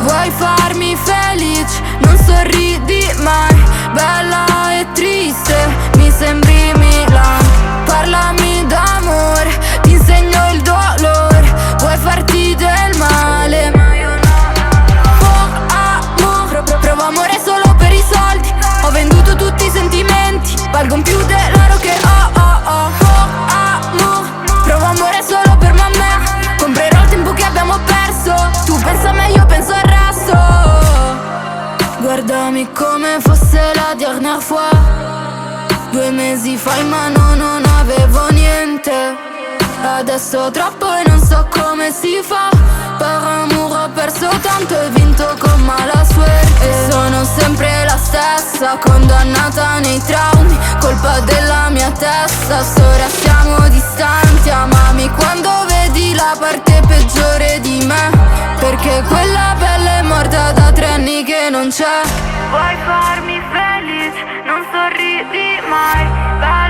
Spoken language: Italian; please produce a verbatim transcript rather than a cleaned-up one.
Vuoi farmi felice, non sorridi mai. Bella e triste, mi sembri Milan. Parlami d'amore, ti insegno il dolore. Vuoi farti del male, ma io no. Oh, amore, provo amore solo per i soldi. Ho venduto tutti i sentimenti, valgono più dell'oro che ho, oh, oh. Oh, amore, provo amore solo per me. Comprerò il tempo che abbiamo perso. Tu pensa a me, io penso al resto. Guardami come fosse la dernière fois. Due mesi fa in mano non avevo niente. Adesso ho troppo e non so come si fa. Per amore ho perso tanto e vinto con mala suerte. E sono sempre la stessa, condannata nei traumi. Colpa della mia testa, ora siamo distanti. Amami quando vedi la parte peggiore di me, perché quella pelle è morta da tre anni che non c'è. Vuoi farmi felice, non sorridi mai.